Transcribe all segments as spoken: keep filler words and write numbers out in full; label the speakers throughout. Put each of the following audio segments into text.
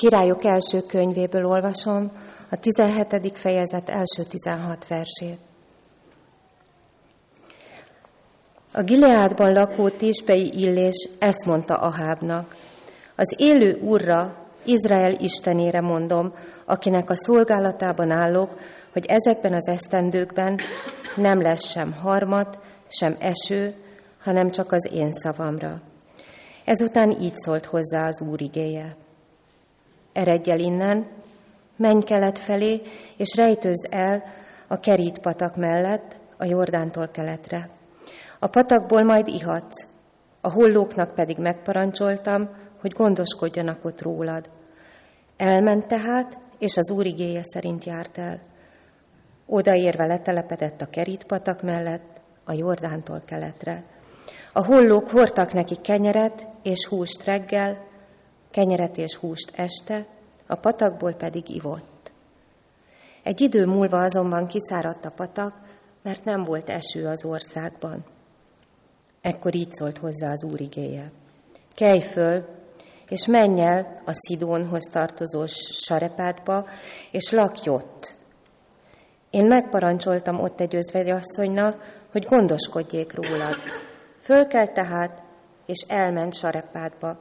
Speaker 1: Királyok első könyvéből olvasom a tizenhetedik fejezet első tizenhat versét. A Gileádban lakó tispei Illés ezt mondta Ahábnak: az élő Úrra, Izrael istenére mondom, akinek a szolgálatában állok, hogy ezekben az esztendőkben nem lesz sem harmat, sem eső, hanem csak az én szavamra. Ezután így szólt hozzá az Úr igéje: eredj el innen, menj kelet felé, és rejtőzz el a Kerít patak mellett, a Jordántól keletre. A patakból majd ihatsz, a hollóknak pedig megparancsoltam, hogy gondoskodjanak ott rólad. Elment tehát, és az Úr igéje szerint járt el. Odaérve letelepedett a Kerít patak mellett, a Jordántól keletre. A hollók hordtak neki kenyeret és húst reggel, kenyeret és húst este, a patakból pedig ivott. Egy idő múlva azonban kiszáradt a patak, mert nem volt eső az országban. Ekkor így szólt hozzá az Úr igéje: kelj föl, és menj el a Szidónhoz tartozó Sarepátba, és lakj ott. Én megparancsoltam ott egy özvegyasszonynak, hogy gondoskodjék rólad. Fölkelt tehát, és elment Sarepátba.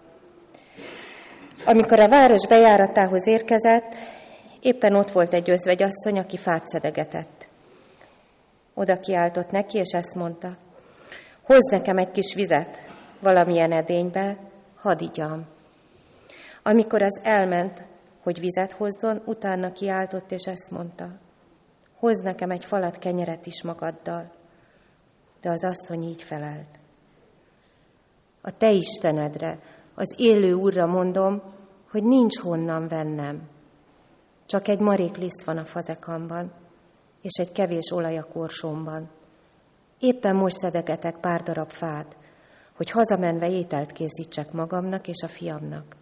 Speaker 1: Amikor a város bejáratához érkezett, éppen ott volt egy özvegyasszony, aki fát szedegetett. Oda kiáltott neki, és ezt mondta: hozz nekem egy kis vizet valamilyen edénybe, hadd igyam. Amikor az elment, hogy vizet hozzon, utána kiáltott, és ezt mondta: hozz nekem egy falat kenyeret is magaddal. De az asszony így felelt: a te Istenedre, az élő Úrra mondom, hogy nincs honnan vennem. Csak egy marék liszt van a fazekamban, és egy kevés olaj a korsómban. Éppen most szedegetek pár darab fát, hogy hazamenve ételt készítsek magamnak és a fiamnak.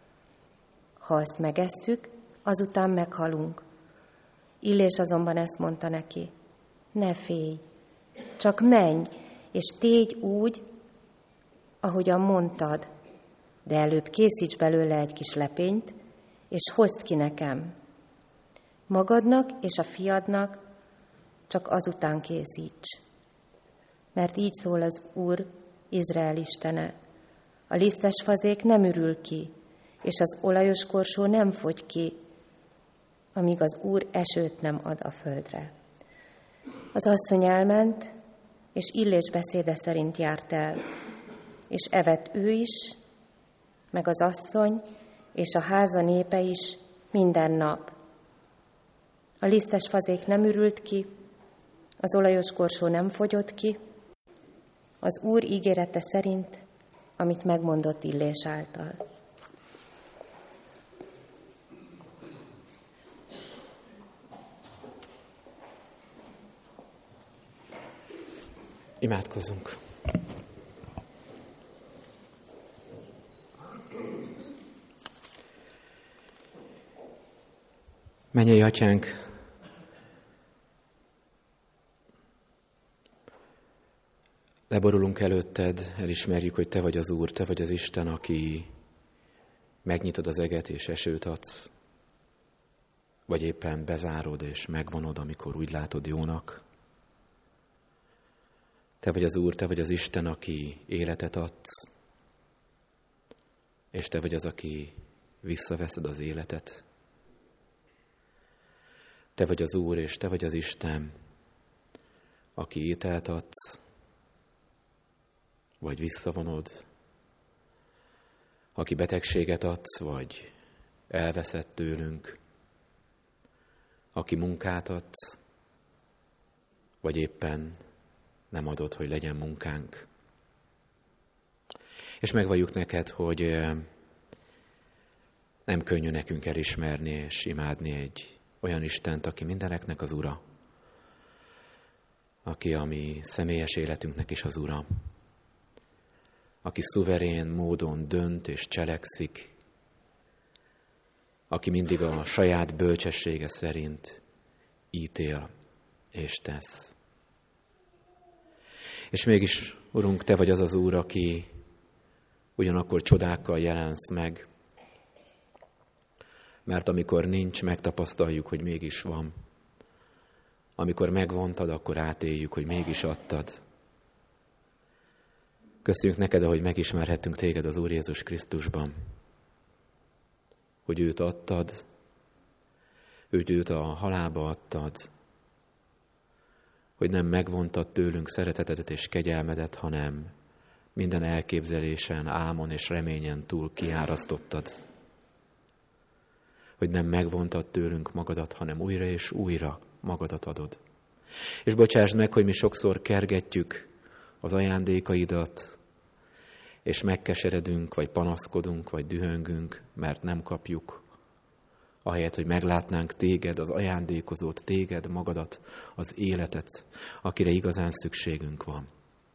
Speaker 1: Ha azt megesszük, azután meghalunk. Illés azonban ezt mondta neki: ne félj, csak menj, és tégy úgy, ahogyan mondtad, de előbb készíts belőle egy kis lepényt, és hozd ki nekem. Magadnak és a fiadnak csak azután készíts. Mert így szól az Úr, Izrael istene: a lisztes fazék nem ürül ki, és az olajos korsó nem fogy ki, amíg az Úr esőt nem ad a földre. Az asszony elment, és Illés beszéde szerint járt el, és evett ő is, meg az asszony, és a háza népe is minden nap. A lisztes fazék nem ürült ki, az olajos korsó nem fogyott ki, az Úr ígérete szerint, amit megmondott Illés által.
Speaker 2: Imádkozzunk! Mennyei Atyánk, leborulunk előtted, elismerjük, hogy Te vagy az Úr, Te vagy az Isten, aki megnyitod az eget és esőt adsz, vagy éppen bezárod és megvonod, amikor úgy látod jónak. Te vagy az Úr, Te vagy az Isten, aki életet adsz, és Te vagy az, aki visszaveszed az életet. Te vagy az Úr, és Te vagy az Isten, aki ételt adsz, vagy visszavonod, aki betegséget adsz, vagy elveszed tőlünk, aki munkát adsz, vagy éppen nem adod, hogy legyen munkánk. És megvalljuk neked, hogy nem könnyű nekünk elismerni és imádni egy olyan Istent, aki mindeneknek az Ura, aki a mi személyes életünknek is az Ura, aki szuverén módon dönt és cselekszik, aki mindig a saját bölcsessége szerint ítél és tesz. És mégis, Urunk, Te vagy az az Úr, aki ugyanakkor csodákkal jelensz meg, Mert amikor nincs, megtapasztaljuk, hogy mégis van. Amikor megvontad, akkor átéljük, hogy mégis adtad. Köszönjük neked, ahogy megismerhettünk téged az Úr Jézus Krisztusban. Hogy őt adtad, hogy őt a halálba adtad, hogy nem megvontad tőlünk szeretetedet és kegyelmedet, hanem minden elképzelésen, álmon és reményen túl kiárasztottad. Hogy nem megvontad tőlünk magadat, hanem újra és újra magadat adod. És bocsásd meg, hogy mi sokszor kergetjük az ajándékaidat, és megkeseredünk, vagy panaszkodunk, vagy dühöngünk, mert nem kapjuk. Ahelyett, hogy meglátnánk téged, az ajándékozót, téged, magadat, az életet, akire igazán szükségünk van.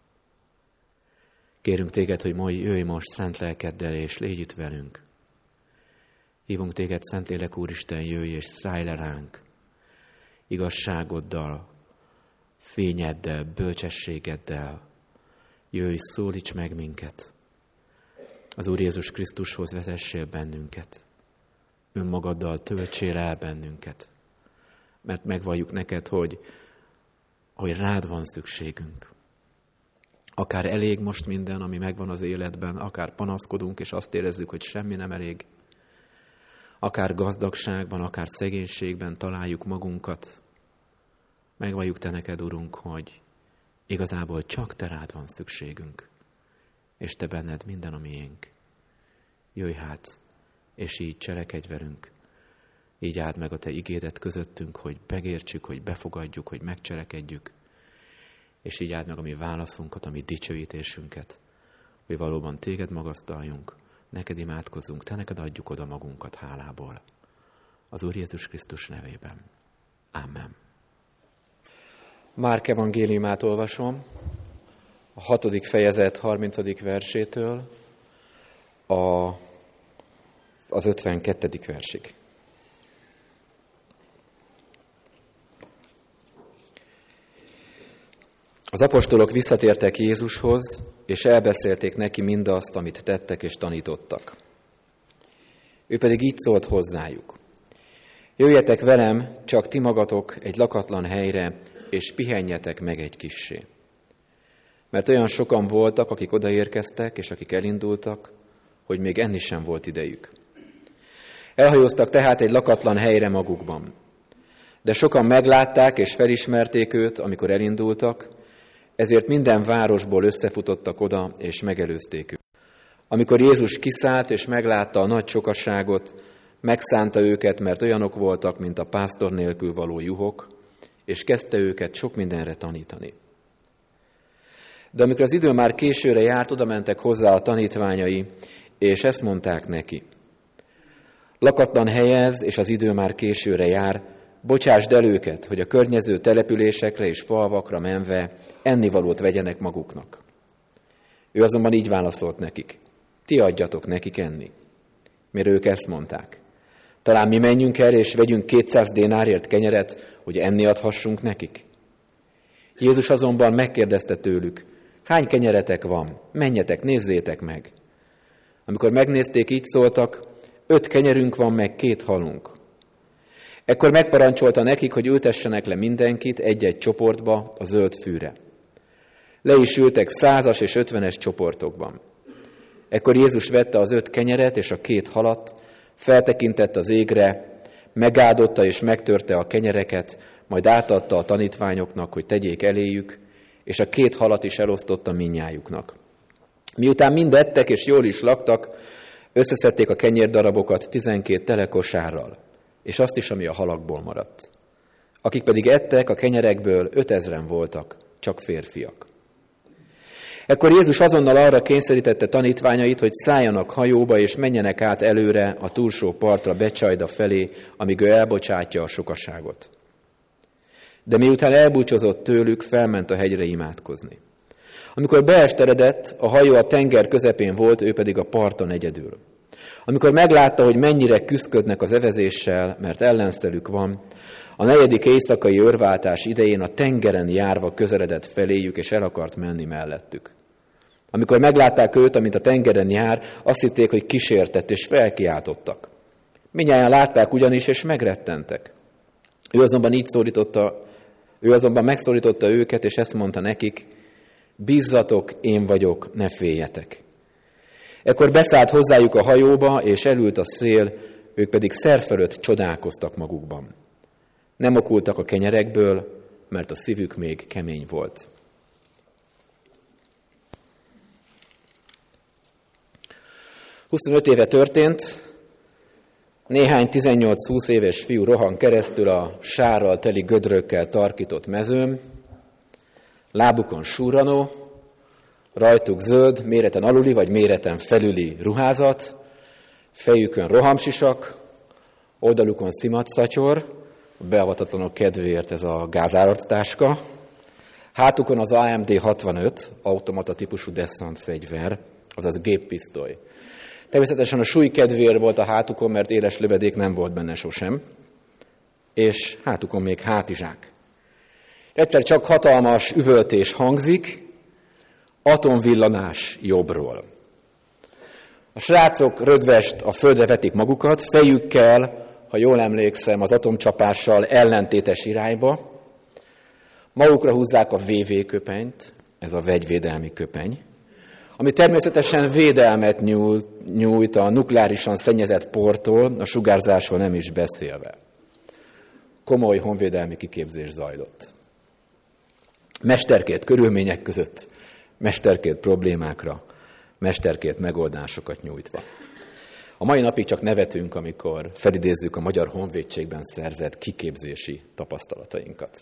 Speaker 2: Kérünk téged, hogy majd jöjj most szent lelkeddel, és légy itt velünk. Hívunk téged, Szentlélek Úristen, jöjj és szállj le ránk. Igazságoddal, fényeddel, bölcsességeddel. Jöjj, szólíts meg minket. Az Úr Jézus Krisztushoz vezessél bennünket. Önmagaddal töltsél el bennünket. Mert megvalljuk neked, hogy, hogy rád van szükségünk. Akár elég most minden, ami megvan az életben, akár panaszkodunk, és azt érezzük, hogy semmi nem elég. Akár gazdagságban, akár szegénységben találjuk magunkat. Megvalljuk te neked, Urunk, hogy igazából csak te rád van szükségünk, és te benned minden a miénk. Jöjj hát, és így cselekedj velünk. Így áld meg a te igédet közöttünk, hogy megértsük, hogy befogadjuk, hogy megcselekedjük, és így áld meg a mi válaszunkat, a mi dicsőítésünket, hogy valóban téged magasztaljunk, neked imádkozzunk, te neked adjuk oda magunkat hálából. Az Úr Jézus Krisztus nevében. Amen. Márk evangéliumát olvasom, a hatodik fejezet harmincadik versétől a, az ötvenkettedik versig. Az apostolok visszatértek Jézushoz, és elbeszélték neki mindazt, amit tettek és tanítottak. Ő pedig így szólt hozzájuk. Jöjjetek velem, csak ti magatok egy lakatlan helyre, és pihenjetek meg egy kissé. Mert olyan sokan voltak, akik odaérkeztek, és akik elindultak, hogy még enni sem volt idejük. Elhajóztak tehát egy lakatlan helyre magukban. De sokan meglátták és felismerték őt, amikor elindultak, ezért minden városból összefutottak oda, és megelőzték őt. Amikor Jézus kiszállt, és meglátta a nagy sokasságot, megszánta őket, mert olyanok voltak, mint a pásztor nélkül való juhok, és kezdte őket sok mindenre tanítani. De amikor az idő már későre járt, oda mentek hozzá a tanítványai, és ezt mondták neki. Lakatlan helyez, és az idő már későre jár, bocsásd el őket, hogy a környező településekre és falvakra menve ennivalót vegyenek maguknak. Ő azonban így válaszolt nekik. Ti adjatok nekik enni. Mire ők ezt mondták. Talán mi menjünk el, és vegyünk kétszáz dénárért kenyeret, hogy enni adhassunk nekik? Jézus azonban megkérdezte tőlük, hány kenyeretek van? Menjetek, nézzétek meg. Amikor megnézték, így szóltak, öt kenyerünk van, meg két halunk. Ekkor megparancsolta nekik, hogy ültessenek le mindenkit egy-egy csoportba a zöld fűre. Le is ültek százas és ötvenes csoportokban. Ekkor Jézus vette az öt kenyeret és a két halat, feltekintett az égre, megáldotta és megtörte a kenyereket, majd átadta a tanítványoknak, hogy tegyék eléjük, és a két halat is elosztotta mindnyájuknak. Miután mind ettek és jól is laktak, összeszedték a kenyérdarabokat tizenkét telekosárral, és azt is, ami a halakból maradt. Akik pedig ettek, a kenyerekből ötezren voltak, csak férfiak. Ekkor Jézus azonnal arra kényszerítette tanítványait, hogy szálljanak hajóba, és menjenek át előre a túlsó partra Becsajda felé, amíg ő elbocsátja a sokaságot. De miután elbúcsúzott tőlük, felment a hegyre imádkozni. Amikor beesteredett, a hajó a tenger közepén volt, ő pedig a parton egyedül. Amikor meglátta, hogy mennyire küszködnek az evezéssel, mert ellenszelük van, a negyedik éjszakai őrváltás idején a tengeren járva közeledett feléjük, és el akart menni mellettük. Amikor meglátták őt, amint a tengeren jár, azt hitték, hogy kísértett, és felkiáltottak. Mindnyájan látták ugyanis, és megrettentek. Ő azonban így szólította, ő azonban megszólította őket, és ezt mondta nekik: bízzatok, én vagyok, ne féljetek. Ekkor beszállt hozzájuk a hajóba, és elült a szél, ők pedig szerfölött csodálkoztak magukban. Nem okultak a kenyerekből, mert a szívük még kemény volt. huszonöt éve történt, néhány tizennyolc-húsz éves fiú rohan keresztül a sárral teli gödrökkel tarkított mezőn, lábukon súranó, rajtuk zöld, méreten aluli vagy méreten felüli ruházat, fejükön rohamsisak, oldalukon szimatszatyor, a beavatatlanok kedvéért ez a gázáractáska, hátukon az á em dé hatvanöt, automata típusú deszant fegyver, azaz géppisztoly. Természetesen a súly kedvéért volt a hátukon, mert éles lövedék nem volt benne sosem, és hátukon még hátizsák. Egyszer csak hatalmas üvöltés hangzik, atomvillanás jobbról. A srácok rögvest a földre vetik magukat, fejükkel, ha jól emlékszem, az atomcsapással ellentétes irányba. Magukra húzzák a vé vé köpenyt, ez a vegyvédelmi köpeny, ami természetesen védelmet nyújt a nukleárisan szennyezett portól, a sugárzásról nem is beszélve. Komoly honvédelmi kiképzés zajlott. Mesterkélt körülmények között, mesterkélt problémákra, mesterkélt megoldásokat nyújtva. A mai napig csak nevetünk, amikor felidézzük a Magyar Honvédségben szerzett kiképzési tapasztalatainkat.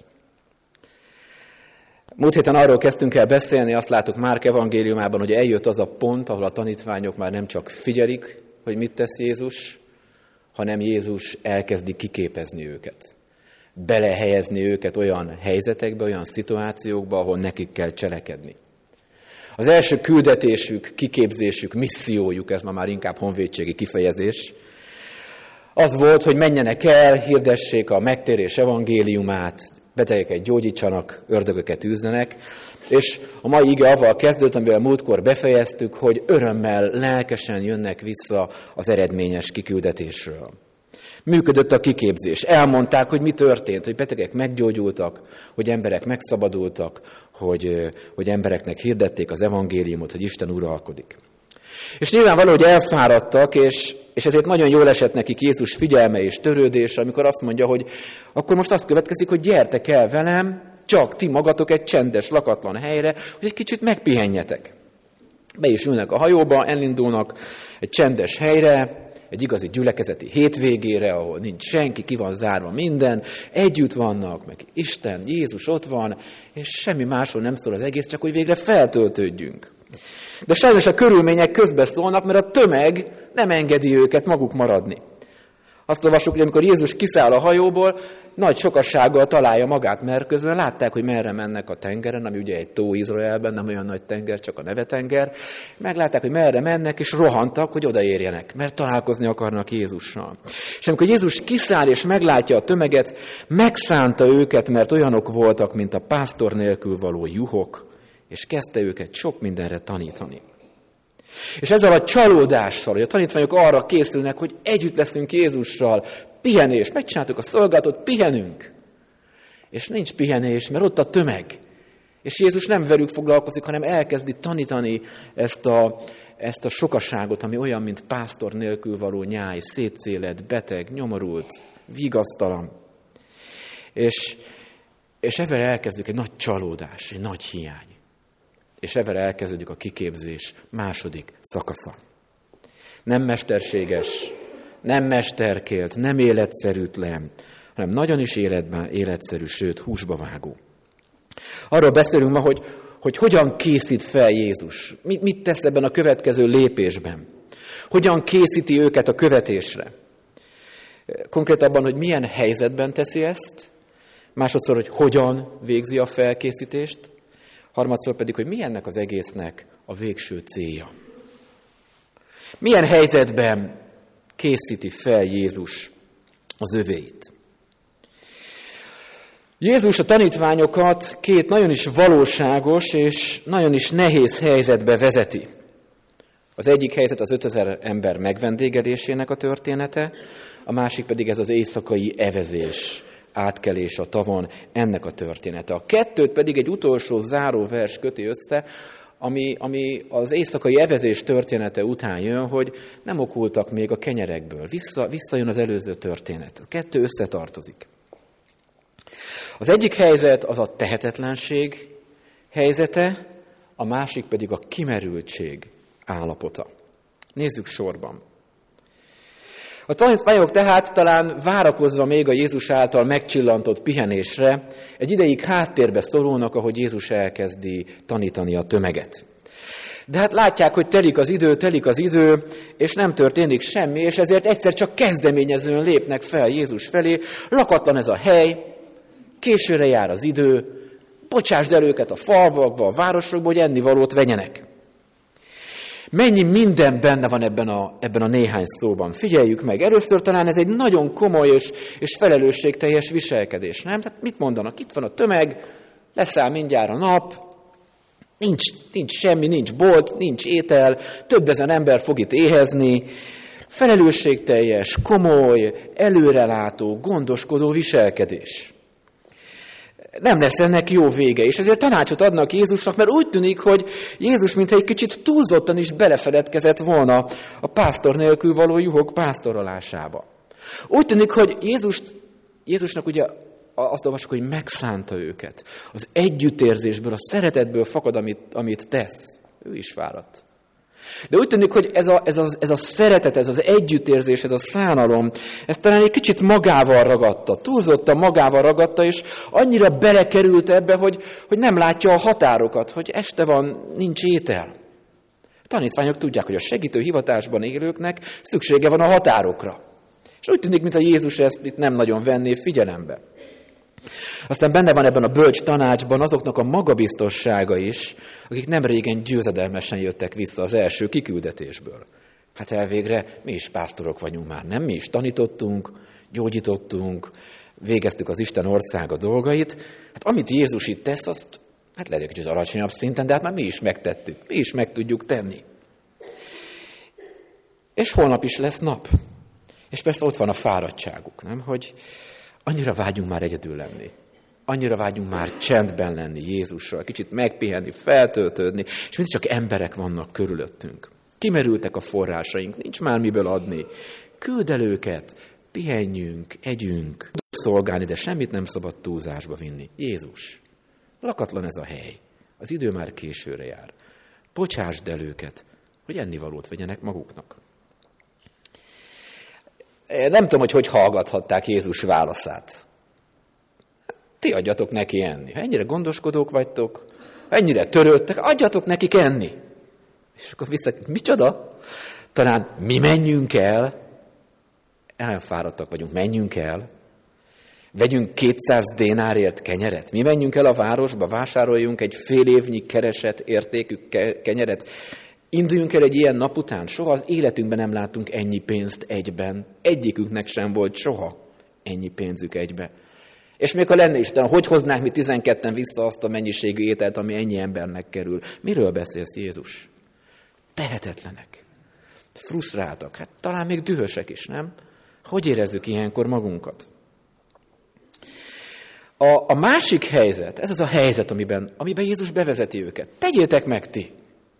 Speaker 2: Múlt héten arról kezdtünk el beszélni, azt láttuk Márk evangéliumában, hogy eljött az a pont, ahol a tanítványok már nem csak figyelik, hogy mit tesz Jézus, hanem Jézus elkezdi kiképezni őket. Belehelyezni őket olyan helyzetekbe, olyan szituációkba, ahol nekik kell cselekedni. Az első küldetésük, kiképzésük, missziójuk, ez ma már inkább honvédségi kifejezés, az volt, hogy menjenek el, hirdessék a megtérés evangéliumát, betegeket gyógyítsanak, ördögöket űzzenek, és a mai ige avval kezdődött, amivel múltkor befejeztük, hogy örömmel, lelkesen jönnek vissza az eredményes kiküldetésről. Működött a kiképzés. Elmondták, hogy mi történt, hogy betegek meggyógyultak, hogy emberek megszabadultak, hogy, hogy embereknek hirdették az evangéliumot, hogy Isten uralkodik. És nyilvánvaló, hogy elfáradtak, és, és ezért nagyon jól esett nekik Jézus figyelme és törődése, amikor azt mondja, hogy akkor most azt következik, hogy gyertek el velem, csak ti magatok egy csendes, lakatlan helyre, hogy egy kicsit megpihenjetek. Be is ülnek a hajóba, elindulnak egy csendes helyre, egy igazi gyülekezeti hétvégére, ahol nincs senki, ki van zárva minden, együtt vannak, meg Isten, Jézus ott van, és semmi másról nem szól az egész, csak hogy végre feltöltődjünk. De sajnos a körülmények közbeszólnak, mert a tömeg nem engedi őket maguk maradni. Azt olvassuk, hogy amikor Jézus kiszáll a hajóból, nagy sokassággal találja magát, mert közben látták, hogy merre mennek a tengeren, ami ugye egy tó Izraelben, nem olyan nagy tenger, csak a neve tenger. Meglátták, hogy merre mennek, és rohantak, hogy odaérjenek, mert találkozni akarnak Jézussal. És amikor Jézus kiszáll és meglátja a tömeget, megszánta őket, mert olyanok voltak, mint a pásztor nélkül való juhok, és kezdte őket sok mindenre tanítani. És ezzel a csalódással, hogy a tanítványok arra készülnek, hogy együtt leszünk Jézussal, pihenés, megcsináltuk a szolgálatot, pihenünk. És nincs pihenés, mert ott a tömeg. És Jézus nem velük foglalkozik, hanem elkezdi tanítani ezt a, ezt a sokaságot, ami olyan, mint pásztor nélkül való nyáj, szétszéled, beteg, nyomorult, vigasztalan. És, és ezzel elkezdődik egy nagy csalódás, egy nagy hiány. És ezzel elkezdődik a kiképzés második szakasza. Nem mesterséges, nem mesterkélt, nem életszerűtlen, hanem nagyon is életben, életszerű, sőt húsba vágó. Arról beszélünk ma, hogy, hogy hogyan készít fel Jézus. Mit, mit tesz ebben a következő lépésben? Hogyan készíti őket a követésre? Konkrétabban, hogy milyen helyzetben teszi ezt, másodszor, hogy hogyan végzi a felkészítést, harmadszor pedig, hogy mi ennek az egésznek a végső célja. Milyen helyzetben készíti fel Jézus az övéit? Jézus a tanítványokat két nagyon is valóságos és nagyon is nehéz helyzetbe vezeti. Az egyik helyzet az ötezer ember megvendégelésének a története, a másik pedig ez az éjszakai evezés, átkelés a tavon, ennek a története. A kettőt pedig egy utolsó záró vers köti össze, ami, ami az éjszakai evezés története után jön, hogy nem okultak még a kenyerekből. Vissza, visszajön az előző történet. A kettő összetartozik. Az egyik helyzet az a tehetetlenség helyzete, a másik pedig a kimerültség állapota. Nézzük sorban. A tanítványok tehát talán várakozva még a Jézus által megcsillantott pihenésre, egy ideig háttérbe szorulnak, ahogy Jézus elkezdi tanítani a tömeget. De hát látják, hogy telik az idő, telik az idő, és nem történik semmi, és ezért egyszer csak kezdeményezően lépnek fel Jézus felé. Lakatlan ez a hely, későre jár az idő, bocsásd el őket a falvakba, a városokba, hogy ennivalót vegyenek. Mennyi minden benne van ebben a, ebben a néhány szóban. Figyeljük meg, először talán ez egy nagyon komoly és, és felelősségteljes viselkedés, nem? Tehát mit mondanak? Itt van a tömeg, leszáll mindjárt a nap, nincs, nincs semmi, nincs bolt, nincs étel, több ezer ember fog itt éhezni. Felelősségteljes, komoly, előrelátó, gondoskodó viselkedés. Nem lesz ennek jó vége, és ezért tanácsot adnak Jézusnak, mert úgy tűnik, hogy Jézus mintha egy kicsit túlzottan is belefeledkezett volna a pásztor nélkül való juhok pásztorolásába. Úgy tűnik, hogy Jézust, Jézusnak ugye azt olvasjuk, hogy megszánta őket. Az együttérzésből, a szeretetből fakad, amit, amit tesz. Ő is fáradt. De úgy tűnik, hogy ez a, ez, a, ez a szeretet, ez az együttérzés, ez a szánalom, ez talán egy kicsit magával ragadta, túlzottan magával ragadta, és annyira belekerült ebbe, hogy, hogy nem látja a határokat, hogy este van, nincs étel. A tanítványok tudják, hogy a segítő hivatásban élőknek szüksége van a határokra. És úgy tűnik, mintha Jézus ezt itt nem nagyon venné figyelembe. Aztán benne van ebben a bölcs tanácsban azoknak a magabiztossága is, akik nem régen győzedelmesen jöttek vissza az első kiküldetésből. Hát elvégre mi is pásztorok vagyunk már, nem? Mi is tanítottunk, gyógyítottunk, végeztük az Isten országa dolgait. Hát amit Jézus itt tesz, azt hát lehet egy kicsit alacsonyabb szinten, de hát már mi is megtettük, mi is meg tudjuk tenni. És holnap is lesz nap. És persze ott van a fáradtságuk, nem? Hogy annyira vágyunk már egyedül lenni. Annyira vágyunk már csendben lenni Jézussal, kicsit megpihenni, feltöltődni, és mindig csak emberek vannak körülöttünk. Kimerültek a forrásaink, nincs már miből adni. Küld el őket, pihenjünk, együnk, szolgálni, de semmit nem szabad túlzásba vinni. Jézus, lakatlan ez a hely, az idő már későre jár. Bocsásd el őket, hogy ennivalót vegyenek maguknak. Nem tudom, hogy hogy hallgathatták Jézus válaszát. Ti adjatok neki enni. Ha ennyire gondoskodók vagytok, ha ennyire törődtek, adjatok nekik enni. És akkor vissza, micsoda? Talán mi menjünk el, elfáradtak vagyunk, menjünk el, vegyünk kétszáz dénárért kenyeret, mi menjünk el a városba, vásároljunk egy fél évnyi keresett értékű kenyeret, induljunk el egy ilyen nap után, soha az életünkben nem láttunk ennyi pénzt egyben. Egyikünknek sem volt soha ennyi pénzük egybe. És még ha lenne is, hogy hoznánk mi tizenketten vissza azt a mennyiségű ételt, ami ennyi embernek kerül. Miről beszélsz, Jézus? Tehetetlenek. Frusztráltak. Hát talán még dühösek is, nem? Hogy érezzük ilyenkor magunkat? A, a másik helyzet, ez az a helyzet, amiben, amiben Jézus bevezeti őket. Tegyétek meg ti!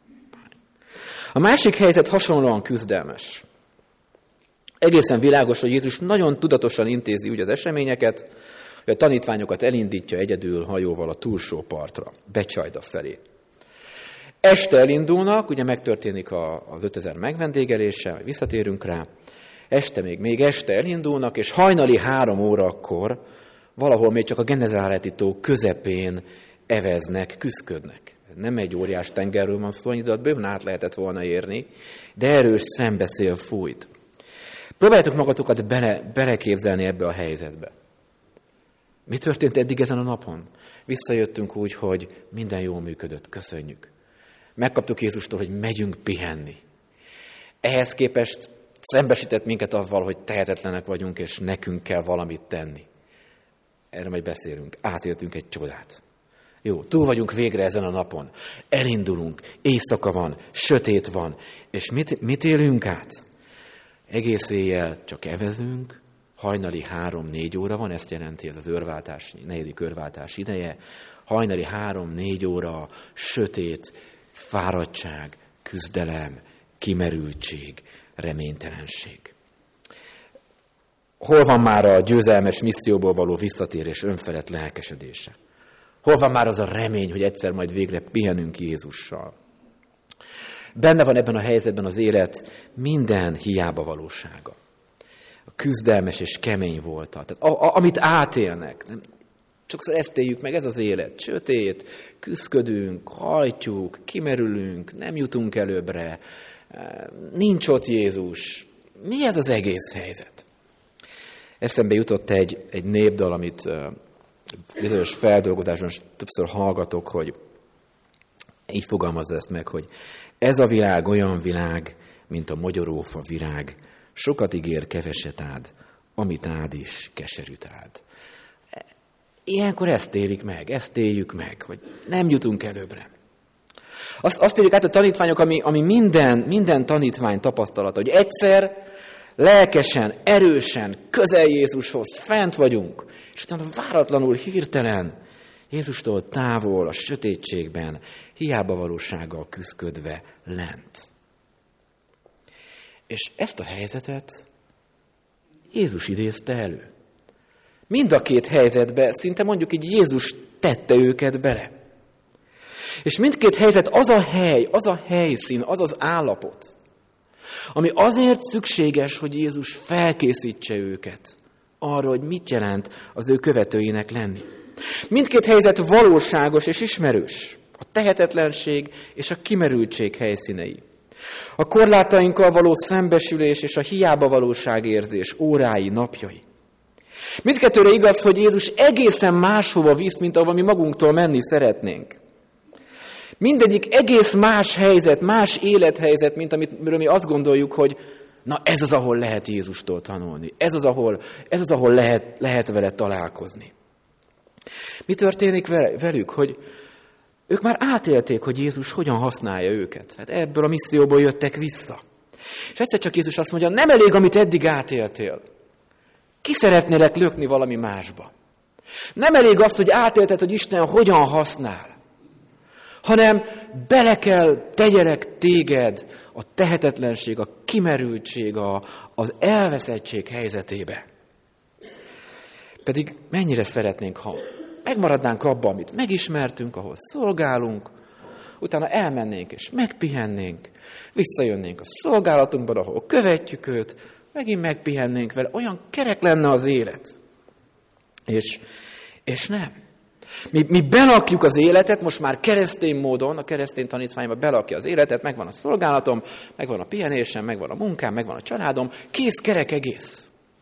Speaker 2: A másik helyzet hasonlóan küzdelmes. Egészen világos, hogy Jézus nagyon tudatosan intézi úgy az eseményeket, hogy a tanítványokat elindítja egyedül hajóval a túlsó partra, Becsajda felé. Este elindulnak, ugye megtörténik a, az ötezer megvendégelése, visszatérünk rá. Este még, még este elindulnak, és hajnali három órakor valahol még csak a Genezáreti tó közepén eveznek, küszködnek. Nem egy óriás tengerről van szó, de bőven át lehetett volna érni, de erős szembeszél fújt. Próbáljátok magatokat bele, beleképzelni ebbe a helyzetbe. Mi történt eddig ezen a napon? Visszajöttünk úgy, hogy minden jól működött, köszönjük. Megkaptuk Jézustól, hogy megyünk pihenni. Ehhez képest szembesített minket avval, hogy tehetetlenek vagyunk, és nekünk kell valamit tenni. Erről majd beszélünk. Átéltünk egy csodát. Jó, túl vagyunk végre ezen a napon. Elindulunk, éjszaka van, sötét van, és mit, mit élünk át? Egész éjjel csak evezünk, hajnali három-négy óra van, ezt jelenti ez az őrváltás, negyedik őrváltás ideje. Hajnali három-négy óra, sötét, fáradtság, küzdelem, kimerültség, reménytelenség. Hol van már a győzelmes misszióból való visszatérés önfelett lelkesedése? Hol van már az a remény, hogy egyszer majd végre pihenünk Jézussal? Benne van ebben a helyzetben az élet minden hiába valósága. A küzdelmes és kemény volta. Tehát a, a, amit átélnek. Nem, sokszor ezt éljük meg, ez az élet. Sötét, küszködünk, hajtjuk, kimerülünk, nem jutunk előbbre, nincs ott Jézus. Mi ez az egész helyzet? Eszembe jutott egy, egy népdal, amit bizonyos feldolgozásban többször hallgatok, hogy így fogalmazza ezt meg, hogy ez a világ olyan világ, mint a mogyorófa virág, sokat ígér, keveset áld, amit áld is, keserűt áld. Ilyenkor ezt élik meg, ezt éljük meg, hogy nem jutunk előbbre. Azt, azt élik át a tanítványok, ami, ami minden, minden tanítvány tapasztalata, hogy egyszer lelkesen, erősen, közel Jézushoz fent vagyunk, és utána váratlanul, hirtelen Jézustól távol, a sötétségben, hiába valósággal küszködve lent. És ezt a helyzetet Jézus idézte elő. Mind a két helyzetbe szinte mondjuk így Jézus tette őket bele. És mindkét helyzet az a hely, az a helyszín, az az állapot, ami azért szükséges, hogy Jézus felkészítse őket arra, hogy mit jelent az ő követőinek lenni. Mindkét helyzet valóságos és ismerős. A tehetetlenség és a kimerültség helyszínei. A korlátainkkal való szembesülés és a hiába valóságérzés órái, napjai. Mindkettőre igaz, hogy Jézus egészen máshova visz, mint ahova mi magunktól menni szeretnénk. Mindegyik egész más helyzet, más élethelyzet, mint amiről mi azt gondoljuk, hogy na ez az, ahol lehet Jézustól tanulni. Ez az, ahol, ez az, ahol lehet, lehet vele találkozni. Mi történik velük, hogy ők már átélték, hogy Jézus hogyan használja őket. Hát ebből a misszióból jöttek vissza. És egyszer csak Jézus azt mondja, nem elég, amit eddig átéltél. Ki szeretnélek lökni valami másba. Nem elég az, hogy átélted, hogy Isten hogyan használ, hanem bele kell tegyelek téged a tehetetlenség, a kimerültség, a, az elveszettség helyzetébe. Pedig mennyire szeretnénk, ha megmaradnánk abban, amit megismertünk, ahol szolgálunk, utána elmennénk és megpihennénk, visszajönnénk a szolgálatunkban, ahol követjük őt, megint megpihennénk vele, olyan kerek lenne az élet. És, és nem. Mi, mi belakjuk az életet, most már keresztény módon, a keresztény tanítványba belakja az életet, megvan a szolgálatom, megvan a pihenésem, megvan a munkám, megvan a családom, kész, kerek egész.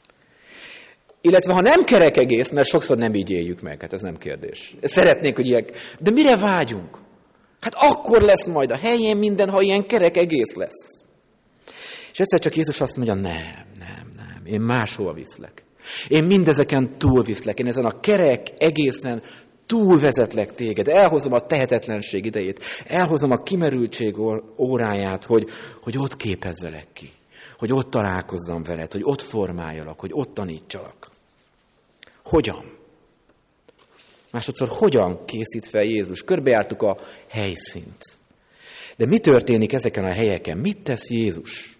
Speaker 2: Illetve ha nem kerek egész, mert sokszor nem így éljük meg, hát ez nem kérdés. Szeretnénk, hogy ilyen, de mire vágyunk? Hát akkor lesz majd a helyén minden, ha ilyen kerek egész lesz. És egyszer csak Jézus azt mondja, nem, nem, nem, én máshol viszlek. Én mindezeken túlviszlek, én ezen a kerek egészen túlvezetlek téged, elhozom a tehetetlenség idejét, elhozom a kimerültség óráját, hogy, hogy ott képezzelek ki, hogy ott találkozzam veled, hogy ott formáljalak, hogy ott tanítsalak. Hogyan? Másodszor, hogyan készít fel Jézus? Körbejártuk a helyszínt. De mi történik ezeken a helyeken? Mit tesz Jézus?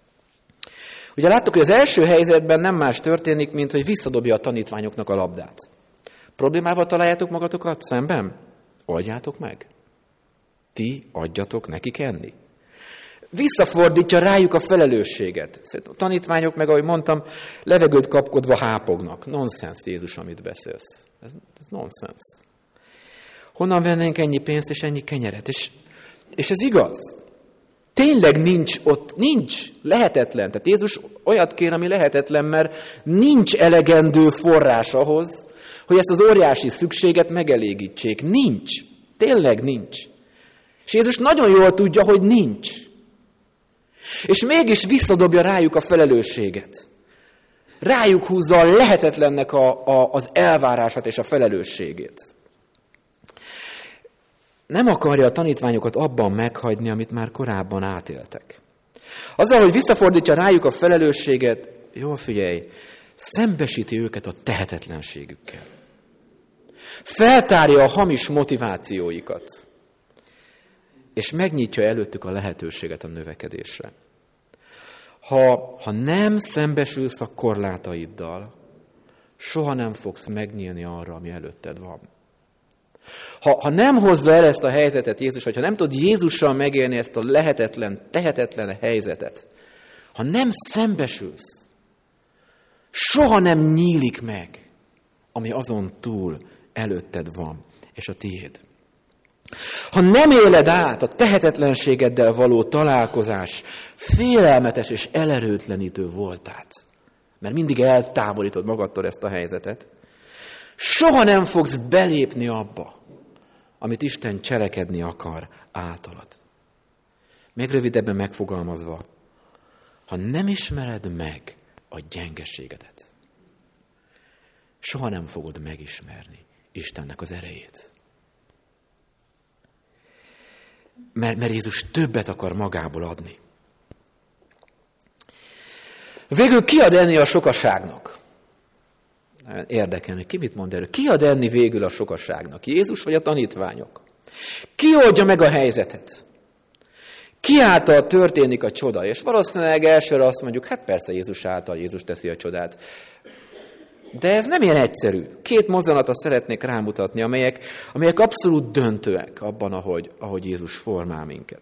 Speaker 2: Ugye láttuk, hogy az első helyzetben nem más történik, mint hogy visszadobja a tanítványoknak a labdát. Problémával találjátok magatokat szemben? Oldjátok meg. Ti adjatok nekik enni. Visszafordítja rájuk a felelősséget. A tanítványok meg, ahogy mondtam, levegőt kapkodva hápognak. Nonsens, Jézus, amit beszélsz. Ez, ez nonsens. Honnan vennénk ennyi pénzt és ennyi kenyeret? És, és ez igaz. Tényleg nincs ott, nincs, lehetetlen. Tehát Jézus olyat kér, ami lehetetlen, mert nincs elegendő forrás ahhoz, hogy ezt az óriási szükséget megelégítsék. Nincs. Tényleg nincs. És Jézus nagyon jól tudja, hogy nincs. És mégis visszadobja rájuk a felelősséget. Rájuk húzza a lehetetlennek a, a, az elvárását és a felelősségét. Nem akarja a tanítványokat abban meghagyni, amit már korábban átéltek. Azzal, hogy visszafordítja rájuk a felelősséget, jól figyelj, szembesíti őket a tehetetlenségükkel. Feltárja a hamis motivációikat, és megnyitja előttük a lehetőséget a növekedésre. Ha, ha nem szembesülsz a korlátaiddal, soha nem fogsz megnyílni arra, ami előtted van. Ha, ha nem hozza el ezt a helyzetet Jézus, vagy ha nem tudod Jézussal megélni ezt a lehetetlen, tehetetlen helyzetet, ha nem szembesülsz, soha nem nyílik meg, ami azon túl előtted van, és a tiéd. Ha nem éled át a tehetetlenségeddel való találkozás félelmetes és elerőtlenítő voltát, mert mindig eltávolítod magadtól ezt a helyzetet, soha nem fogsz belépni abba, amit Isten cselekedni akar általad. Megrövidebben megfogalmazva, ha nem ismered meg a gyengeségedet, soha nem fogod megismerni Istennek az erejét. Mert, mert Jézus többet akar magából adni. Végül ki ad enni a sokaságnak? Érdekel, hogy ki mit mond erről. Ki ad enni végül a sokaságnak? Jézus vagy a tanítványok? Ki oldja meg a helyzetet? Ki által történik a csoda? És valószínűleg elsőre azt mondjuk, hát persze Jézus által, Jézus teszi a csodát. De ez nem ilyen egyszerű. Két mozzanatra szeretnék rámutatni, amelyek, amelyek abszolút döntőek abban, ahogy, ahogy Jézus formál minket.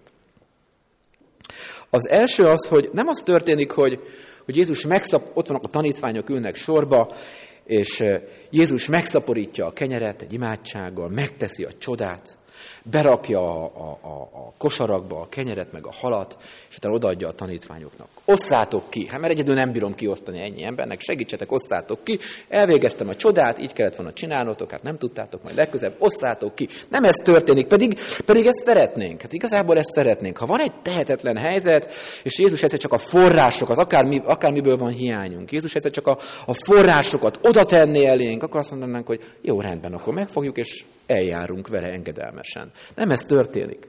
Speaker 2: Az első az, hogy nem az történik, hogy, hogy Jézus megszap, ott vannak a tanítványok, ülnek sorba, és Jézus megszaporítja a kenyeret egy imádsággal, megteszi a csodát, berakja a, a, a, a kosarakba a kenyeret, meg a halat, és utána odaadja a tanítványoknak. Osszátok ki, hát mert egyedül nem bírom kiosztani ennyi embernek, segítsetek, osszátok ki, elvégeztem a csodát, így kellett volna csinálnotok, hát nem tudtátok, majd legközelebb, osszátok ki. Nem ez történik, pedig, pedig ezt szeretnénk. Hát igazából ezt szeretnénk. Ha van egy tehetetlen helyzet, és Jézus egyszer csak a forrásokat, akármi, akármiből van hiányunk, Jézus egyszer csak a, a forrásokat oda tenné elénk, akkor azt mondanánk, hogy jó, rendben, akkor megfogjuk, és eljárunk vele engedelmesen. Nem ez történik.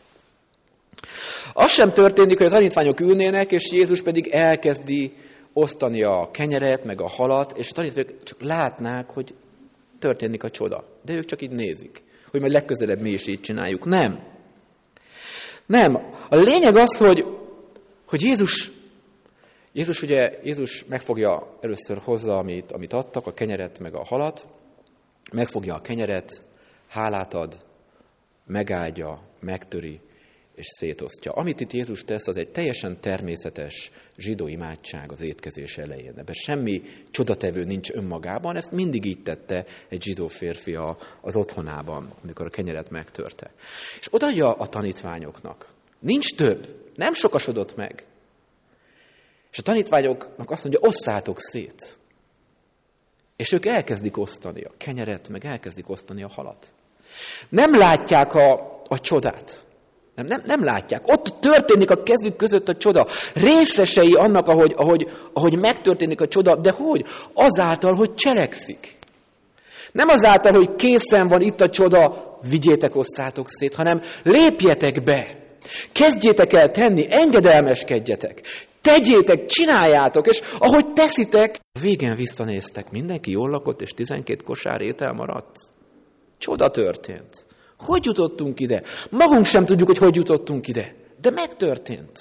Speaker 2: Az sem történik, hogy a tanítványok ülnének, és Jézus pedig elkezdi osztani a kenyeret, meg a halat, és a tanítványok csak látnák, hogy történik a csoda. De ők csak így nézik, hogy majd legközelebb mi is így csináljuk. Nem. Nem. A lényeg az, hogy, hogy Jézus, Jézus ugye, Jézus megfogja, először hozza, amit, amit adtak, a kenyeret, meg a halat, megfogja a kenyeret, hálát ad, megáldja, megtöri, és szétosztja. Amit itt Jézus tesz, az egy teljesen természetes zsidó imádság az étkezés elején. Ebben semmi csodatevő nincs önmagában, ezt mindig így tette egy zsidó férfi az otthonában, amikor a kenyeret megtörte. És odaadja a tanítványoknak. Nincs több, nem sokasodott meg. És a tanítványoknak azt mondja, osszátok szét. És ők elkezdik osztani a kenyeret, meg elkezdik osztani a halat. Nem látják a, a csodát. Nem, nem, nem látják. Ott történik a kezük között a csoda. Részesei annak, ahogy, ahogy, ahogy megtörténik a csoda, de hogy? Azáltal, hogy cselekszik. Nem azáltal, hogy készen van itt a csoda, vigyétek, osszátok szét, hanem lépjetek be. Kezdjétek el tenni, engedelmeskedjetek. Tegyétek, csináljátok, és ahogy teszitek, a végén visszanéztek, mindenki jól lakott, és tizenkét kosár étel maradt. Csoda történt. Hogy jutottunk ide? Magunk sem tudjuk, hogy hogy jutottunk ide, de megtörtént.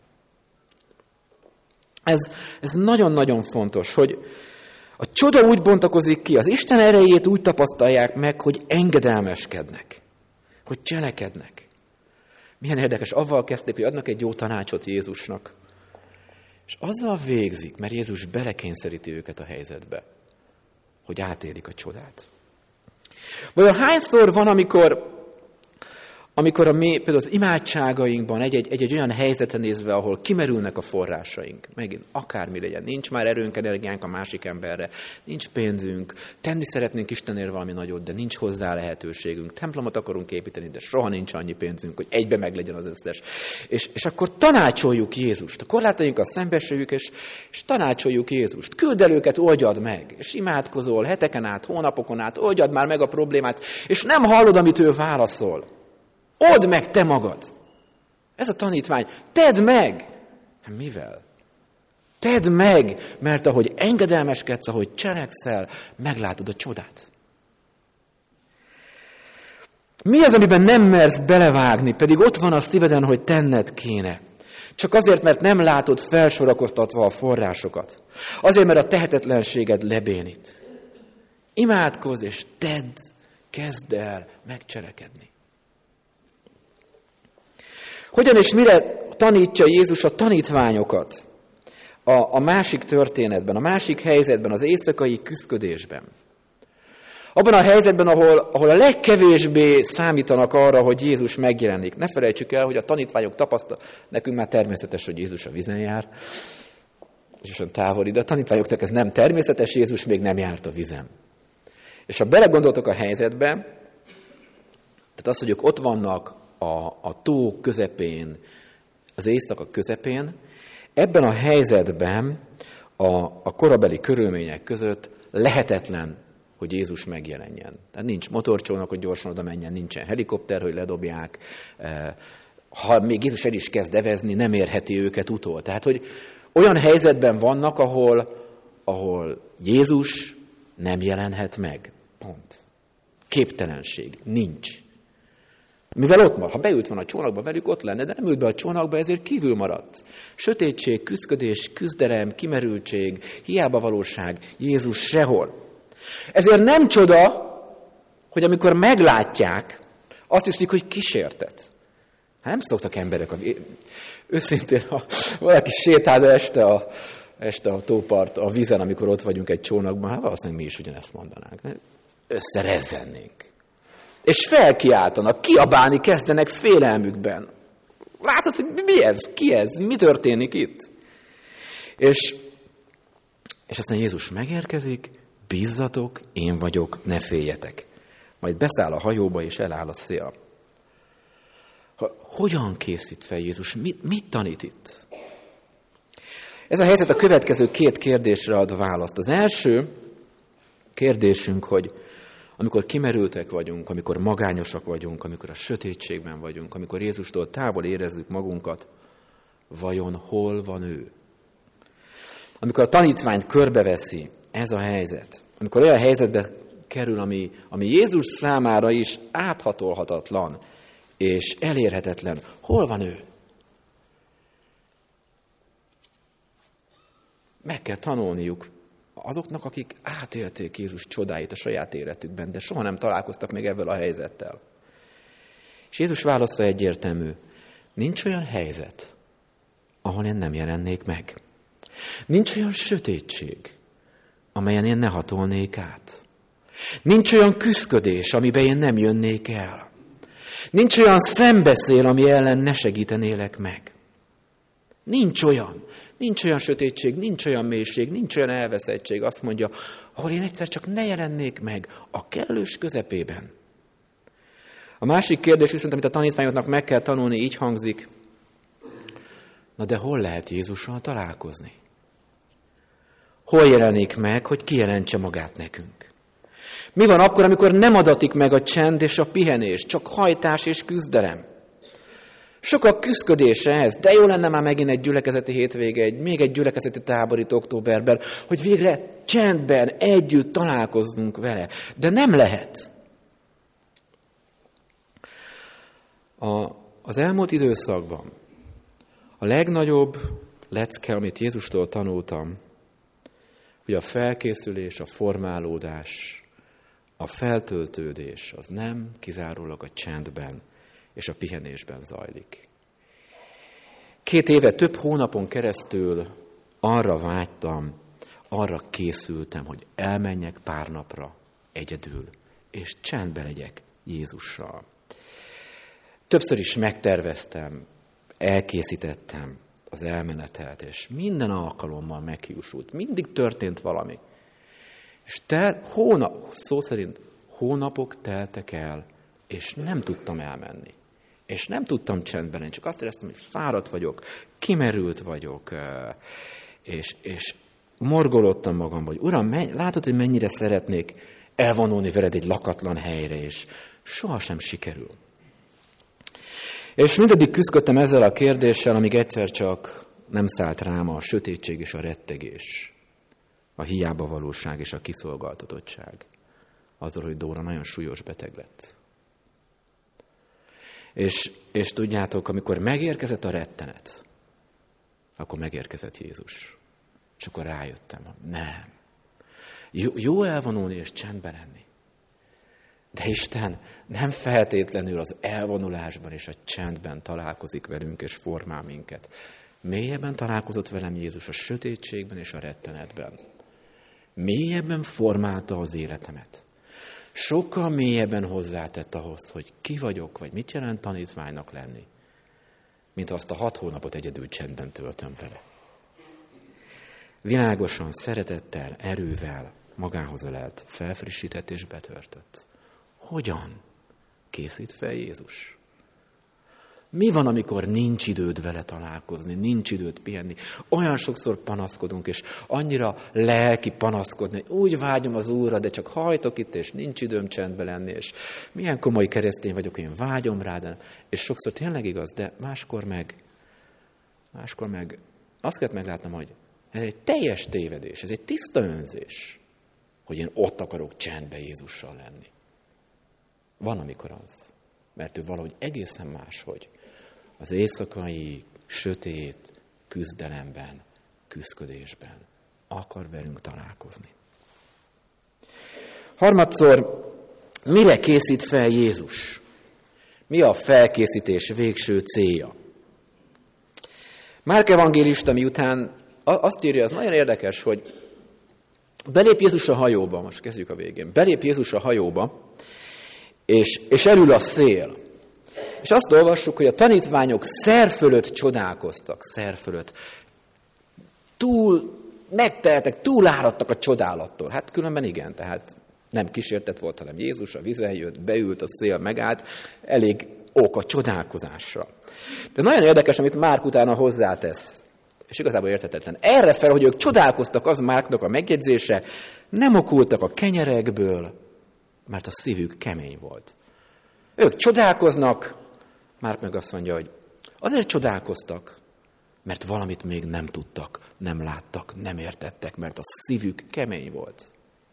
Speaker 2: Ez, ez nagyon-nagyon fontos, hogy a csoda úgy bontakozik ki, az Isten erejét úgy tapasztalják meg, hogy engedelmeskednek, hogy cselekednek. Milyen érdekes, avval kezdték, hogy adnak egy jó tanácsot Jézusnak, és azzal végzik, mert Jézus belekényszeríti őket a helyzetbe, hogy átélik a csodát. Vajon hányszor van, amikor, amikor a mi, például az imádságainkban egy-egy, egy-egy olyan helyzetre nézve, ahol kimerülnek a forrásaink, megint akármi legyen, nincs már erőnk, energiánk a másik emberre, nincs pénzünk, tenni szeretnénk Istenért valami nagyot, de nincs hozzá lehetőségünk, templomot akarunk építeni, de soha nincs annyi pénzünk, hogy egybe meglegyen az összes. És, és akkor tanácsoljuk Jézust, a korlátainkkal szembesüljük, és, és tanácsoljuk Jézust. Küld el őket, oldjad meg, és imádkozol heteken át, hónapokon át, oldjad már meg a problémát, és nem hallod, amit ő válaszol. Old meg te magad. Ez a tanítvány. Tedd meg! Mivel? Tedd meg, mert ahogy engedelmeskedsz, ahogy cselekszel, meglátod a csodát. Mi az, amiben nem mersz belevágni, pedig ott van a szíveden, hogy tenned kéne? Csak azért, mert nem látod felsorakoztatva a forrásokat. Azért, mert a tehetetlenséged lebénít. Imádkozz és tedd, kezd el megcselekedni. Hogyan és mire tanítja Jézus a tanítványokat a, a másik történetben, a másik helyzetben, az éjszakai küszködésben? Abban a helyzetben, ahol, ahol a legkevésbé számítanak arra, hogy Jézus megjelenik. Ne felejtsük el, hogy a tanítványok tapasztal, nekünk már természetes, hogy Jézus a vízen jár, és olyan távoli, de a tanítványoknak ez nem természetes, Jézus még nem járt a vízen. És ha belegondoltok a helyzetbe, tehát az, hogy ők ott vannak a, a tó közepén, az éjszaka közepén, ebben a helyzetben a, a korabeli körülmények között lehetetlen, hogy Jézus megjelenjen. Tehát nincs motorcsónak, hogy gyorsan oda menjen, nincsen helikopter, hogy ledobják. Ha még Jézus el is kezd evezni, nem érheti őket utol. Tehát, hogy olyan helyzetben vannak, ahol, ahol Jézus nem jelenhet meg. Pont. Képtelenség. Nincs. Mivel ott van, ha beült van a csónakba velük, ott lenne, de nem ült be a csónakba, ezért kívül maradt. Sötétség, küszködés, küzdelem, kimerültség, hiába valóság, Jézus sehol. Ezért nem csoda, hogy amikor meglátják, azt hiszik, hogy kísértet. Hát nem szoktak emberek, a... őszintén, ha valaki sétál este a, este a tópart, a vízen, amikor ott vagyunk egy csónakban, hát valószínűleg mi is ugyanezt mondanánk. Összerezzennénk. És felkiáltanak, kiabálni kezdenek félelmükben. Látod, hogy mi ez? Ki ez? Mi történik itt? És, és aztán Jézus megérkezik, bízzatok, én vagyok, ne féljetek. Majd beszáll a hajóba, és eláll a szél. Hogyan készít fel Jézus? Mit, mit tanít itt? Ez a helyzet a következő két kérdésre ad választ. Az első kérdésünk, hogy amikor kimerültek vagyunk, amikor magányosak vagyunk, amikor a sötétségben vagyunk, amikor Jézustól távol érezzük magunkat, vajon hol van ő? Amikor a tanítványt körbeveszi ez a helyzet, amikor olyan helyzetbe kerül, ami, ami Jézus számára is áthatolhatatlan és elérhetetlen, hol van ő? Meg kell tanulniuk azoknak, akik átélték Jézus csodáit a saját életükben, de soha nem találkoztak még ezzel a helyzettel. És Jézus válasza egyértelmű. Nincs olyan helyzet, ahol én nem jelennék meg. Nincs olyan sötétség, amelyen én ne hatolnék át. Nincs olyan küszködés, amiben én nem jönnék el. Nincs olyan szembeszél, ami ellen ne segítenélek meg. Nincs olyan. Nincs olyan sötétség, nincs olyan mélység, nincs olyan elveszettség, azt mondja, ahol én egyszer csak ne jelennék meg a kellős közepében. A másik kérdés viszont, amit a tanítványoknak meg kell tanulni, így hangzik, na de hol lehet Jézussal találkozni? Hol jelenik meg, hogy kijelentse magát nekünk? Mi van akkor, amikor nem adatik meg a csend és a pihenés, csak hajtás és küzdelem? Sok a küszködése ez, de jó lenne már megint egy gyülekezeti hétvége, egy, még egy gyülekezeti tábor itt októberben, hogy végre csendben együtt találkozzunk vele. De nem lehet. A, az elmúlt időszakban a legnagyobb lecke, amit Jézustól tanultam, hogy a felkészülés, a formálódás, a feltöltődés, az nem kizárólag a csendben és a pihenésben zajlik. Két éve, több hónapon keresztül arra vágytam, arra készültem, hogy elmenjek pár napra egyedül, és csendben legyek Jézussal. Többször is megterveztem, elkészítettem az elmenetet, és minden alkalommal meghiúsult. Mindig történt valami. És te, hónap, szó szerint hónapok teltek el, és nem tudtam elmenni. És nem tudtam csendben, én csak azt éreztem, hogy fáradt vagyok, kimerült vagyok, és, és morgolódtam magam, hogy Uram, menj, látod, hogy mennyire szeretnék elvonulni veled egy lakatlan helyre, és sohasem sikerül. És mindeddig küzdöttem ezzel a kérdéssel, amíg egyszer csak nem szállt rám a sötétség és a rettegés, a hiába valóság és a kiszolgáltatottság. Azzal, hogy Dóra nagyon súlyos beteg lett. És, és tudjátok, amikor megérkezett a rettenet, akkor megérkezett Jézus. És akkor rájöttem, hogy nem. Jó, jó elvonulni és csendben lenni. De Isten nem feltétlenül az elvonulásban és a csendben találkozik velünk és formál minket. Mélyebben találkozott velem Jézus a sötétségben és a rettenetben. Mélyebben formálta az életemet. Sokkal mélyebben hozzátett ahhoz, hogy ki vagyok, vagy mit jelent tanítványnak lenni, mint azt a hat hónapot egyedül csendben töltöm vele. Világosan, szeretettel, erővel magához ölelt, felfrissített és betöltött. Hogyan készít fel Jézus? Mi van, amikor nincs időd vele találkozni, nincs időd pihenni? Olyan sokszor panaszkodunk, és annyira lelki panaszkodni, úgy vágyom az Úrra, de csak hajtok itt, és nincs időm csendben lenni, és milyen komoly keresztény vagyok, én vágyom rá, de... és sokszor tényleg igaz, de máskor meg, máskor meg azt kellett meglátnom, hogy ez egy teljes tévedés, ez egy tiszta önzés, hogy én ott akarok csendben Jézussal lenni. Van, amikor az, mert ő valahogy egészen máshogy az éjszakai, sötét küzdelemben, küszködésben akar velünk találkozni. Harmadszor, mire készít fel Jézus? Mi a felkészítés végső célja? Márk evangélista miután azt írja, az nagyon érdekes, hogy belép Jézus a hajóba, most kezdjük a végén, belép Jézus a hajóba, és, és elül a szél. És azt olvassuk, hogy a tanítványok szer fölött csodálkoztak, szer fölött. Túl megteltek, túl áradtak a csodálattól. Hát különben igen, tehát nem kísértet volt, hanem Jézus a vízen jött, beült, a szél megállt, elég ok a csodálkozásra. De nagyon érdekes, amit Márk utána hozzátesz, és igazából érthetetlen. Erre fel, hogy ők csodálkoztak, az Márknak a megjegyzése, nem okultak a kenyerekből, mert a szívük kemény volt. Ők csodálkoznak, Márk meg azt mondja, hogy azért csodálkoztak, mert valamit még nem tudtak, nem láttak, nem értettek, mert a szívük kemény volt.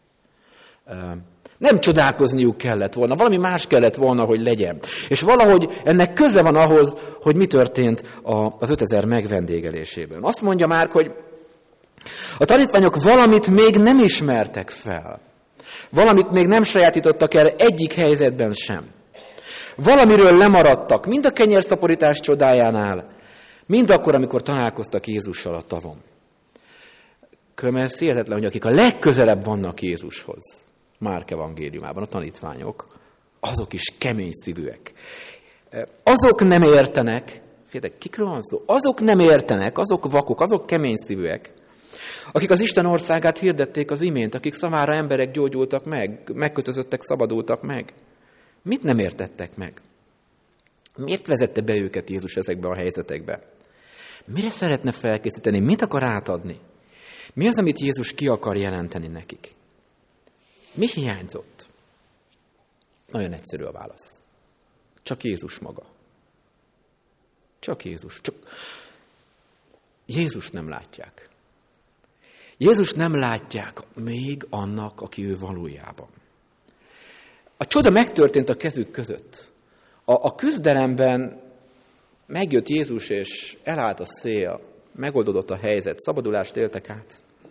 Speaker 2: Nem csodálkozniuk kellett volna, valami más kellett volna, hogy legyen. És valahogy ennek köze van ahhoz, hogy mi történt az ötezer megvendégelésében. Azt mondja Márk, hogy a tanítványok valamit még nem ismertek fel. Valamit még nem sajátítottak el egyik helyzetben sem. Valamiről lemaradtak, mind a kenyérszaporítás csodájánál, mind akkor, amikor találkoztak Jézussal a tavon. Különben ez hihetetlen, hogy akik a legközelebb vannak Jézushoz, Márk evangéliumában, a tanítványok, azok is kemény szívűek. Azok nem értenek, féltek, kikről van szó? Azok nem értenek, azok vakok, azok kemény szívűek, akik az Isten országát hirdették az imént, akik szavára emberek gyógyultak meg, megkötözöttek, szabadultak meg. Mit nem értettek meg? Miért vezette be őket Jézus ezekbe a helyzetekbe? Mire szeretne felkészíteni? Mit akar átadni? Mi az, amit Jézus ki akar jelenteni nekik? Mi hiányzott? Nagyon egyszerű a válasz. Csak Jézus maga. Csak Jézus. Csak Jézus nem látják. Jézus nem látják még annak, aki ő valójában. A csoda megtörtént a kezük között. A, a küzdelemben megjött Jézus, és elállt a szél, megoldódott a helyzet, szabadulást éltek át.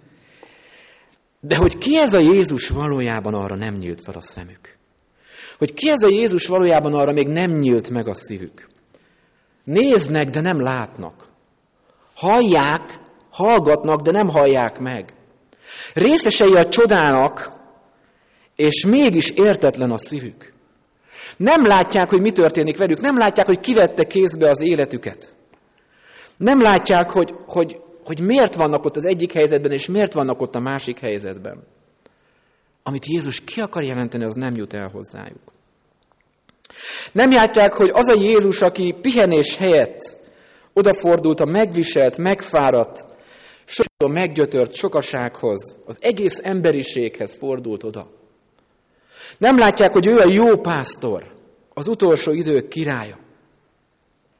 Speaker 2: De hogy ki ez a Jézus valójában, arra nem nyílt fel a szemük. Hogy ki ez a Jézus valójában, arra még nem nyílt meg a szívük. Néznek, de nem látnak. Hallják, hallgatnak, de nem hallják meg. Részesei a csodának, és mégis értetlen a szívük. Nem látják, hogy mi történik velük, nem látják, hogy kivette kézbe az életüket. Nem látják, hogy, hogy, hogy miért vannak ott az egyik helyzetben, és miért vannak ott a másik helyzetben. Amit Jézus ki akar jelenteni, az nem jut el hozzájuk. Nem látják, hogy az a Jézus, aki pihenés helyett odafordult a megviselt, megfáradt, sokszor meggyötört sokasághoz, az egész emberiséghez fordult oda. Nem látják, hogy ő a jó pásztor, az utolsó idők királya.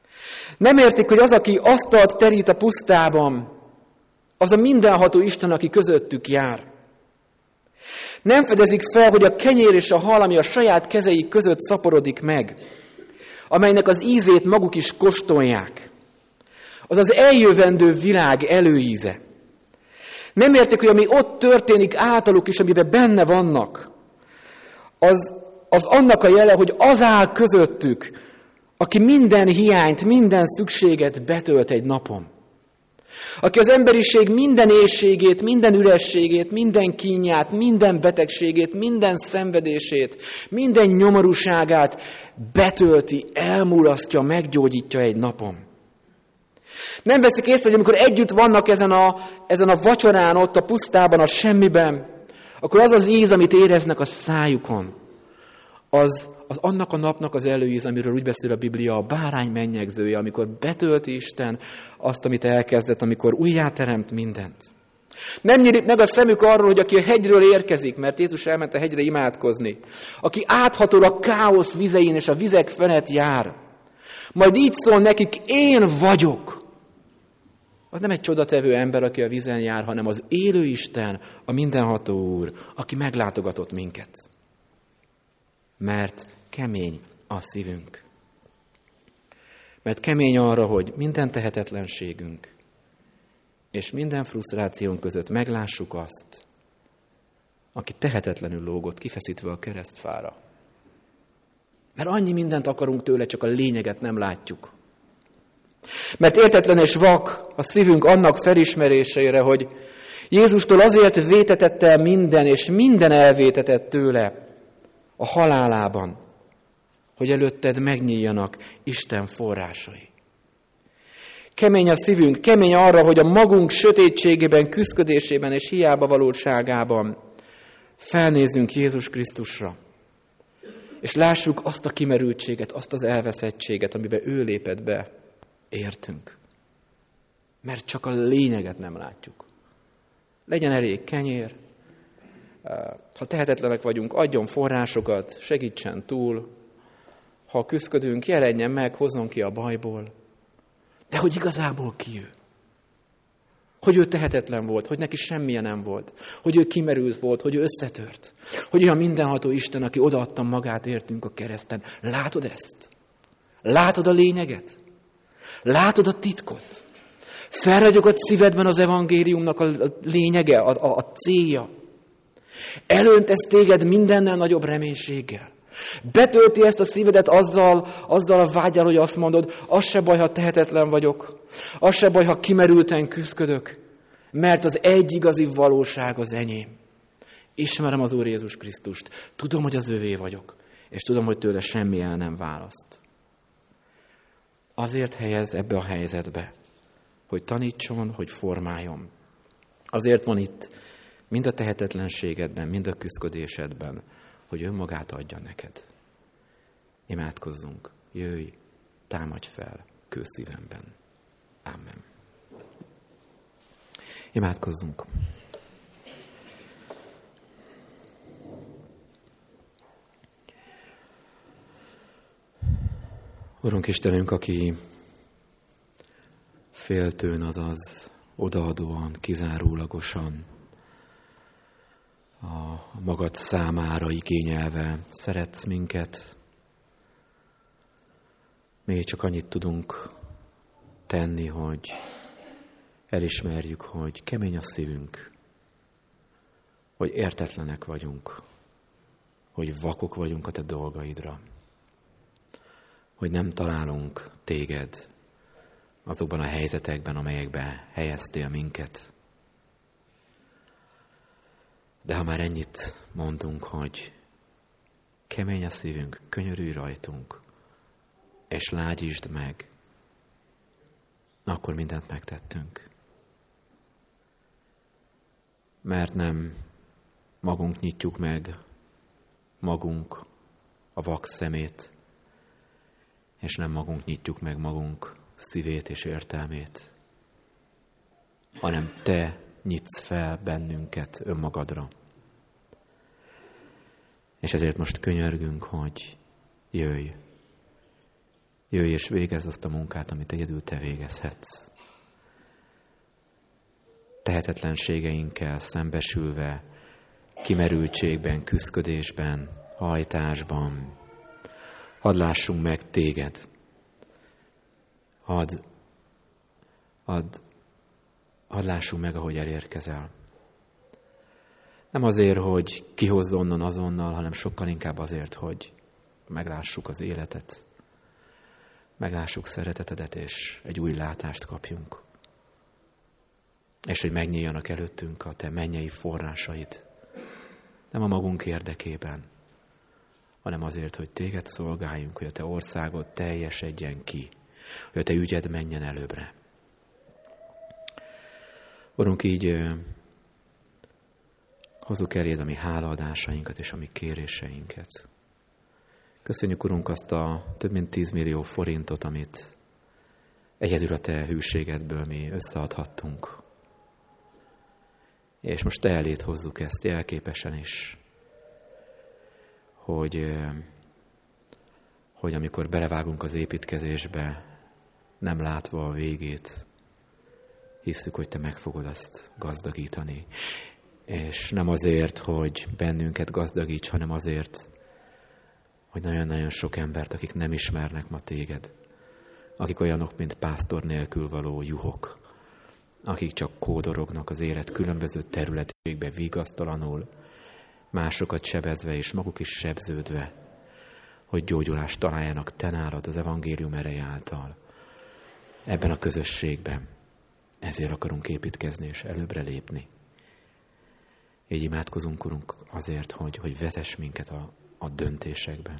Speaker 2: Nem értik, hogy az, aki asztalt terít a pusztában, az a mindenható Isten, aki közöttük jár. Nem fedezik fel, hogy a kenyér és a hal, ami a saját kezeik között szaporodik meg, amelynek az ízét maguk is kóstolják, az az eljövendő világ előíze. Nem értik, hogy ami ott történik általuk is, amiben benne vannak, az, az annak a jele, hogy az áll közöttük, aki minden hiányt, minden szükséget betölt egy napon. Aki az emberiség minden éhségét, minden ürességét, minden kínját, minden betegségét, minden szenvedését, minden nyomorúságát betölti, elmulasztja, meggyógyítja egy napon. Nem veszik észre, hogy amikor együtt vannak ezen a, ezen a vacsorán, ott a pusztában, a semmiben, akkor az az íz, amit éreznek a szájukon, az, az annak a napnak az előíz, amiről úgy beszél a Biblia, a bárány mennyegzője, amikor betölti Isten azt, amit elkezdett, amikor újjáteremt mindent. Nem nyílik meg a szemük arról, hogy aki a hegyről érkezik, mert Jézus elment a hegyre imádkozni, aki áthatol a káosz vizein és a vizek felett jár, majd így szól nekik, én vagyok. Az nem egy csodatevő ember, aki a vízen jár, hanem az élő Isten, a mindenható Úr, aki meglátogatott minket. Mert kemény a szívünk. Mert kemény arra, hogy minden tehetetlenségünk és minden frusztrációnk között meglássuk azt, aki tehetetlenül lógott, kifeszítve a keresztfára. Mert annyi mindent akarunk tőle, csak a lényeget nem látjuk. Mert értetlen és vak a szívünk annak felismerésére, hogy Jézustól azért vétetett el minden, és minden elvétetett tőle a halálában, hogy előtted megnyíljanak Isten forrásai. Kemény a szívünk, kemény arra, hogy a magunk sötétségében, küszködésében és hiába valóságában felnézzünk Jézus Krisztusra, és lássuk azt a kimerültséget, azt az elveszettséget, amiben ő lépett be, értünk. Mert csak a lényeget nem látjuk. Legyen elég kenyér, ha tehetetlenek vagyunk, adjon forrásokat, segítsen túl, ha küszködünk, jelenjen meg, hozzon ki a bajból. De hogy igazából ki ő? Hogy ő tehetetlen volt, hogy neki semmilyen nem volt, hogy ő kimerült volt, hogy ő összetört, hogy olyan mindenható Isten, aki odaadta magát értünk a kereszten. Látod ezt? Látod a lényeget? Látod a titkot? Felragyogott szívedben az evangéliumnak a lényege, a, a, a célja. Elöntesz téged mindennel nagyobb reménységgel. Betölti ezt a szívedet azzal, azzal a vággyal, hogy azt mondod, az se baj, ha tehetetlen vagyok, az se baj, ha kimerülten küszködök, mert az egy igazi valóság az enyém. Ismerem az Úr Jézus Krisztust, tudom, hogy az övé vagyok, és tudom, hogy tőle semmi el nem választ. Azért helyez ebbe a helyzetbe, hogy tanítson, hogy formáljon. Azért van itt, mind a tehetetlenségedben, mind a küszködésedben, hogy önmagát adja neked. Imádkozzunk, jöjj, támadj fel kőszívemben. Amen. Imádkozzunk. Urunk Istenünk, aki féltőn, azaz odaadóan, kizárólagosan, a magad számára igényelve szeretsz minket. Még csak annyit tudunk tenni, hogy elismerjük, hogy kemény a szívünk, hogy értetlenek vagyunk, hogy vakok vagyunk a te dolgaidra, hogy nem találunk téged azokban a helyzetekben, amelyekbe helyeztél minket. De ha már ennyit mondunk, hogy kemény a szívünk, könyörülj rajtunk, és lágyítsd meg, akkor mindent megtettünk. Mert nem magunk nyitjuk meg, magunk a vak szemét, és nem magunk nyitjuk meg magunk szívét és értelmét, hanem te nyitsz fel bennünket önmagadra. És ezért most könyörgünk, hogy jöjj, Jöjj és végezz azt a munkát, amit egyedül te végezhetsz. Tehetetlenségeinkkel szembesülve, kimerültségben, küszködésben, hajtásban, hadd lássunk meg téged. Hadd, hadd, hadd lássunk meg, ahogy elérkezel. Nem azért, hogy kihozz onnan azonnal, hanem sokkal inkább azért, hogy meglássuk az életet, meglássuk szeretetedet, és egy új látást kapjunk. És hogy megnyíljanak előttünk a te mennyei forrásaid. Nem a magunk érdekében, hanem azért, hogy téged szolgáljunk, hogy a te országod teljesedjen ki, hogy a te ügyed menjen előbbre. Urunk, így hozzuk eléd a mi hálaadásainkat és a mi kéréseinket. Köszönjük, Urunk, azt a több mint tíz millió forintot, amit egyedül a te hűségedből mi összeadhattunk. És most te eléd hozzuk ezt jelképesen is, hogy, hogy amikor belevágunk az építkezésbe, nem látva a végét, hisszük, hogy te meg fogod azt gazdagítani. És nem azért, hogy bennünket gazdagíts, hanem azért, hogy nagyon-nagyon sok embert, akik nem ismernek ma téged, akik olyanok, mint pásztor nélkül való juhok, akik csak kódorognak az élet különböző területébe vigasztalanul, másokat sebezve és maguk is sebződve, hogy gyógyulást találjanak te nálad az evangélium ereje által. Ebben a közösségben ezért akarunk építkezni és előbbre lépni. Így imádkozunk, Urunk, azért, hogy, hogy vezess minket a, a döntésekben.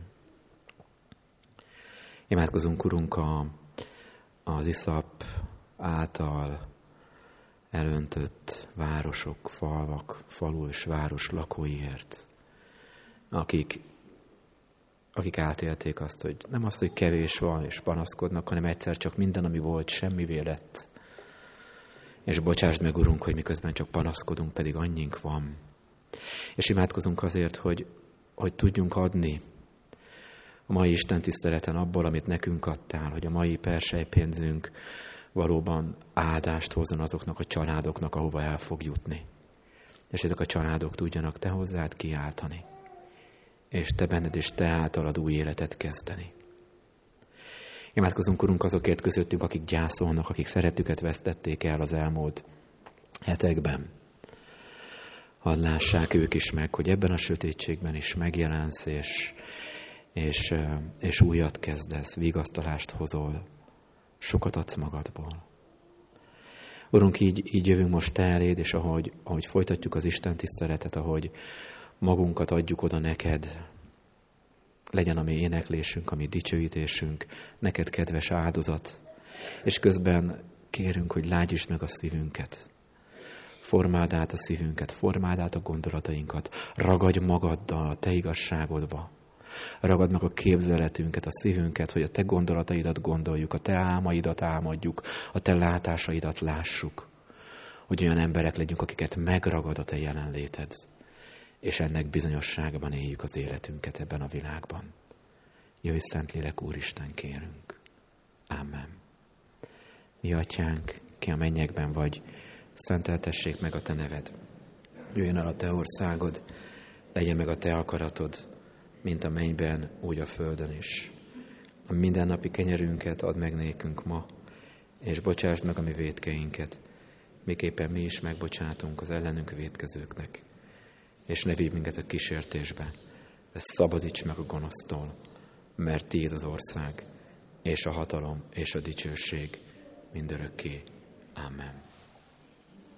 Speaker 2: Imádkozunk, Urunk, a, az iszap által elöntött városok, falvak, falu és város lakóiért, akik, akik átélték azt, hogy nem azt, hogy kevés van és panaszkodnak, hanem egyszer csak minden, ami volt, semmivé lett. És bocsásd meg, Urunk, hogy miközben csak panaszkodunk, pedig annyink van. És imádkozunk azért, hogy, hogy tudjunk adni a mai Isten tiszteleten abból, amit nekünk adtál, hogy a mai perselypénzünk valóban áldást hozzon azoknak a családoknak, ahova el fog jutni. És ezek a családok tudjanak te hozzád kiáltani. És te benned és te általad új életet kezdeni. Imádkozunk, Urunk, azokért közöttünk, akik gyászolnak, akik szeretüket vesztették el az elmúlt hetekben. Hadd lássák ők is meg, hogy ebben a sötétségben is megjelensz, és, és, és újat kezdesz, vigasztalást hozol, sokat adsz magadból. Urunk, így, így jövünk most te eléd, és ahogy, ahogy folytatjuk az Isten tiszteletet, ahogy magunkat adjuk oda neked, legyen a mi éneklésünk, a mi dicsőítésünk, neked kedves áldozat, és közben kérünk, hogy lágyítsd meg a szívünket. Formáld át a szívünket, formáld át a gondolatainkat, ragadj magaddal a te igazságodba. Ragad meg a képzeletünket, a szívünket, hogy a te gondolataidat gondoljuk, a te álmaidat álmodjuk, a te látásaidat lássuk. Hogy olyan emberek legyünk, akiket megragad a te jelenléted. És ennek bizonyosságban éljük az életünket ebben a világban. Jöjj, Szentlélek, Úristen, kérünk. Ámen. Mi Atyánk, ki a mennyekben vagy, szenteltessék meg a te neved. Jöjjön el a te országod, legyen meg a te akaratod, mint a mennyben, úgy a földön is. A mindennapi kenyerünket add meg nékünk ma, és bocsásd meg a mi vétkeinket, miképpen mi is megbocsátunk az ellenünk vétkezőknek. És ne vigy minket a kísértésbe, de szabadíts meg a gonosztól, mert tiéd az ország, és a hatalom, és a dicsőség mindörökké. Amen.